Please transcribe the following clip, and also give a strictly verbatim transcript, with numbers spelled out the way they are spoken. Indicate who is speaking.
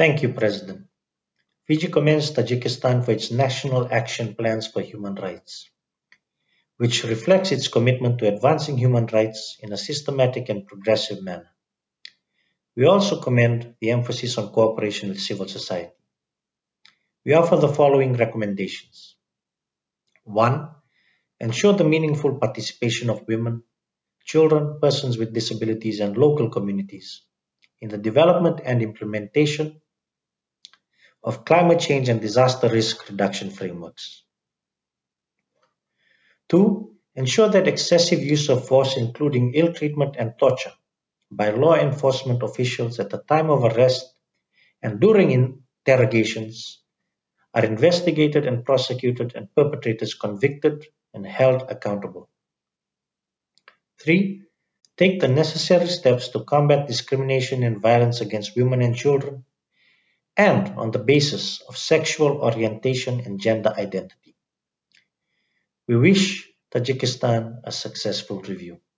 Speaker 1: Thank you, President. Fiji commends Tajikistan for its National Action Plans for Human Rights, which reflects its commitment to advancing human rights in a systematic and progressive manner. We also commend the emphasis on cooperation with civil society. We offer the following recommendations. One, ensure the meaningful participation of women, children, persons with disabilities, and local communities in the development and implementation of climate change and disaster risk reduction frameworks. Two, ensure that excessive use of force, including ill treatment and torture, by law enforcement officials at the time of arrest and during interrogations, are investigated and prosecuted and perpetrators convicted and held accountable. Three, take the necessary steps to combat discrimination and violence against women and children, and on the basis of sexual orientation and gender identity. We wish Tajikistan a successful review.